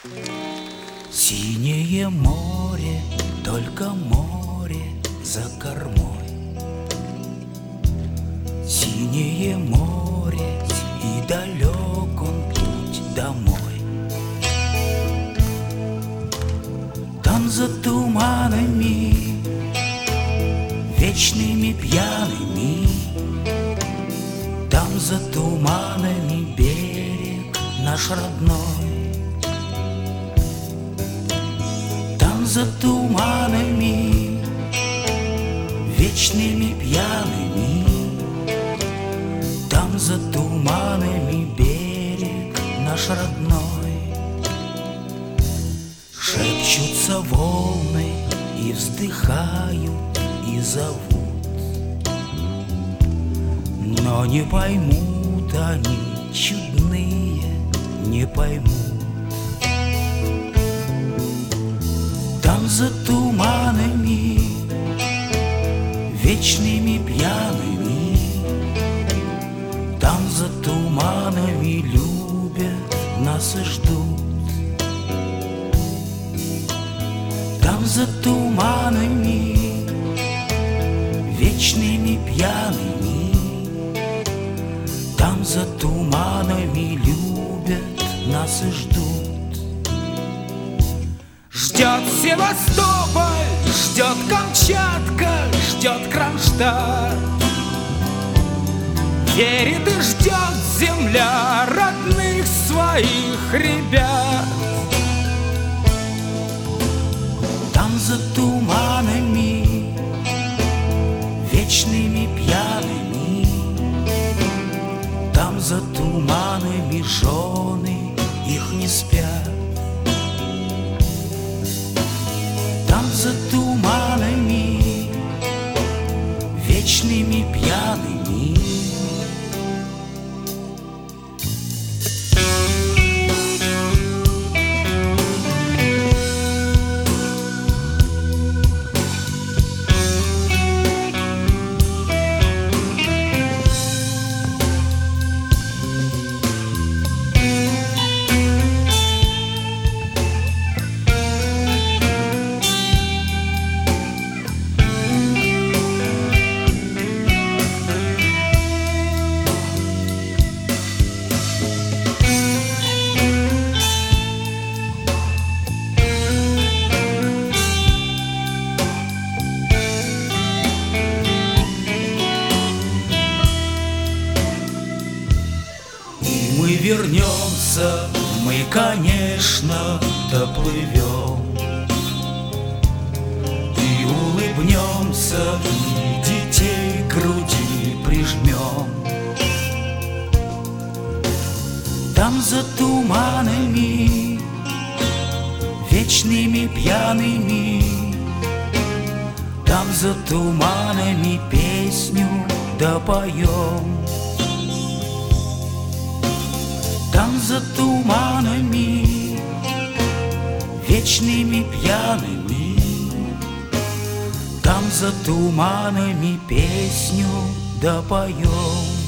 Синее море, только море за кормой. Синее море, и далек он путь домой. Там за туманами, вечными пьяными, там за туманами берег наш родной. Там за туманами, вечными пьяными, там за туманами берег наш родной. Шепчутся волны и вздыхают, и зовут, но не поймут они, чудные, не поймут. Там за туманами, вечными пьяными, там за туманами любят нас и ждут. Там за туманами, вечными пьяными, там за туманами любят нас и ждут. Ждет Севастополь, ждет Камчатка, ждет Кронштадт. Верит и ждет земля родных своих ребят. Там за туманами, вечными пьяными, там за туманами жены их не спят. Там за туманами, вечными пьяными. Мы вернемся, мы, конечно, доплывем и улыбнемся, и детей к груди прижмем. Там за туманами, вечными пьяными, там за туманами песню допоем. Там за туманами, вечными пьяными, там за туманами песню допоем.